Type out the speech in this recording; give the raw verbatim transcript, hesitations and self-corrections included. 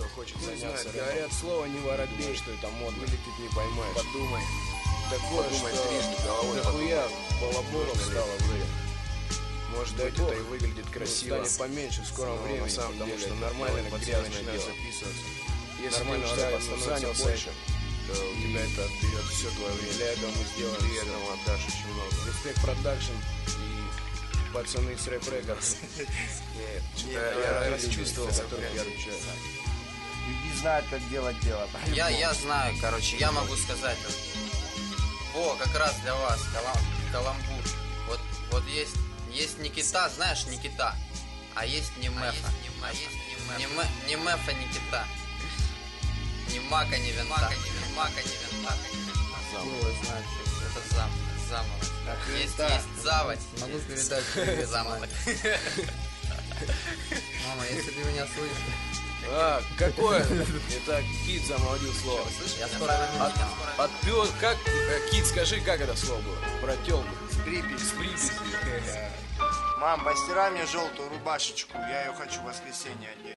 хочет заняться рэпом. Говорят, слово не воробей, что это модно, вылетит не поймаешь. Подумай. Такое, Подумай что трижды, головой дохуя подумай. балаболов Нужно ли стало в рэпе. Может Дай быть, бог, это и выглядит красиво. станет поменьше в скором Но времени, на самом потому деле что это нормальные довольно пацаны грязное начинают дело. записываться. Если Нормального ты рэпа станешь становится занялся больше, этим, то у тебя это отберет все твое время. Для этого мы сделаем Ты всё. этому отдашь очень много. Респект Продакшн и пацаны с Рэп Рекордс. Нет, Нет, я, я я люди, расчувствовал, за которых которых я отвечаю. Люди знают, как делать дело. Я, я знаю, короче, я могу сказать. О, как раз для вас, калам, каламбур. Вот, вот есть, есть Никита, знаешь, Никита, а есть Немефа. А есть Немефа, Немефа Никита. Ни мака, ни винта. Ни мака, ни винта. Было, значит. Это зам, замолоть. Есть, да. есть заводь. Могу передать привет. Замолоть. Мама, если ты меня слышишь. А, какое? Итак, Кит замолвил слово. Я скоро вернусь. От пёс, как, э, Кит, скажи, как это слово было? Про тёлку. С Припяти. С Припяти. Мам, постирай мне желтую рубашечку. Я ее хочу в воскресенье одеть.